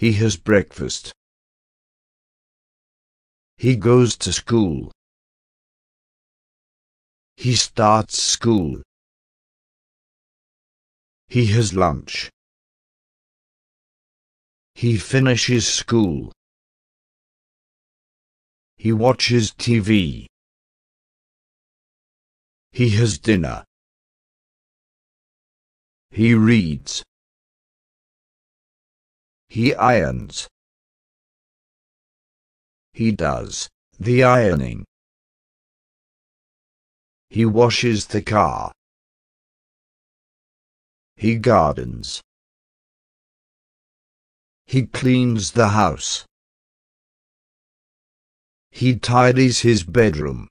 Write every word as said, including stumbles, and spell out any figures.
He has breakfast. He goes to school. He starts school. He has lunch. He finishes school. He watches T V. He has dinner. He reads. He irons. He does the ironing. He washes the car. He gardens. He cleans the house. He tidies his bedroom.